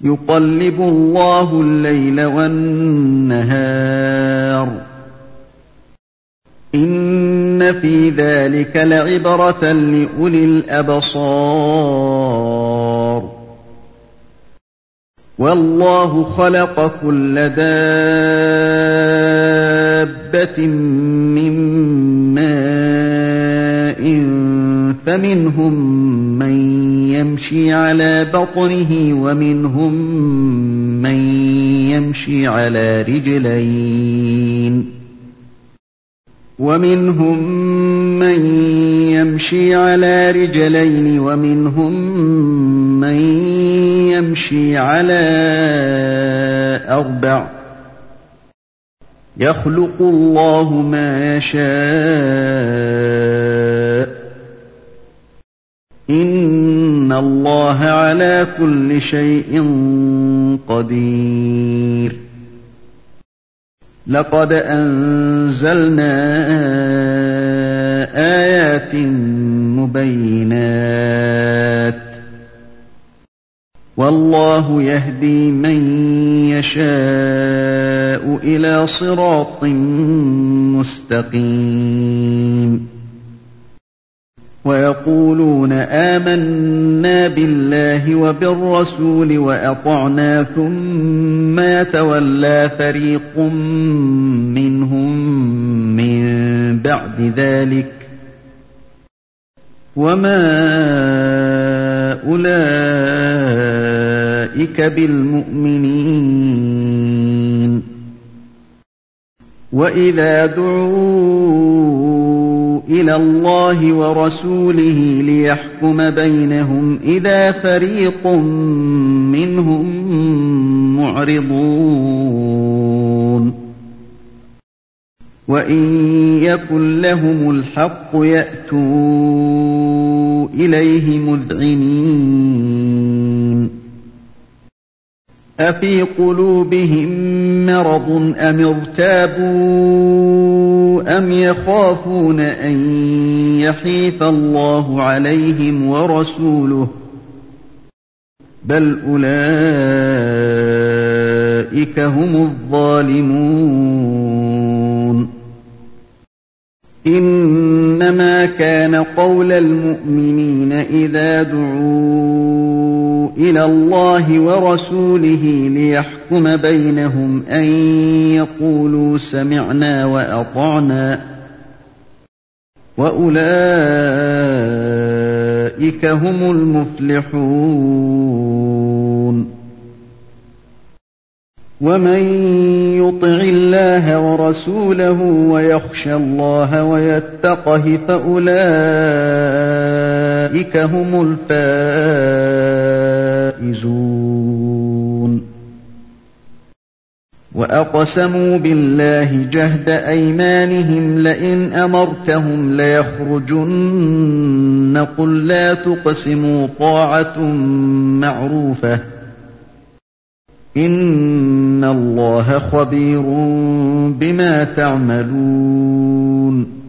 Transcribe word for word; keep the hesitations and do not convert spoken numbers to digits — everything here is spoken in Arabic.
يقلب الله الليل والنهار إن في ذلك لعبرة لأولي الأبصار والله خلق كل دابة من ماء فمنهم من يمشي على بطنه ومنهم من يمشي على رجلين ومنهم من يمشي على رجلين ومنهم من يمشي على أربع يخلق الله ما يشاء إن الله على كل شيء قدير لقد أنزلنا آيات مبينات والله يهدي من يشاء إلى صراط مستقيم ويقولون آمنا بالله وبالرسول وأطعنا ثم يتولى فريق منهم من بعد ذلك وما أولئك بالمؤمنين وإذا دعوا إلى الله ورسوله ليحكم بينهم إذا فريق منهم معرضون وإن يكن لهم الحق يأتوا إليه مذعنين أفي قلوبهم مرض أم ارتابوا أم يخافون أن يحيف الله عليهم ورسوله بل أولئك هم الظالمون إنما كان قول المؤمنين إذا دعوا إلى الله ورسوله ليحكم بينهم أن يقولوا سمعنا وأطعنا وأولئك هم المفلحون ومن يطع الله ورسوله ويخشى الله ويتقه فأولئك هم الفائزون وأقسموا بالله جهد أيمانهم لئن أمرتهم ليخرجن قل لا تقسموا طاعة معروفة إن الله خبير بما تعملون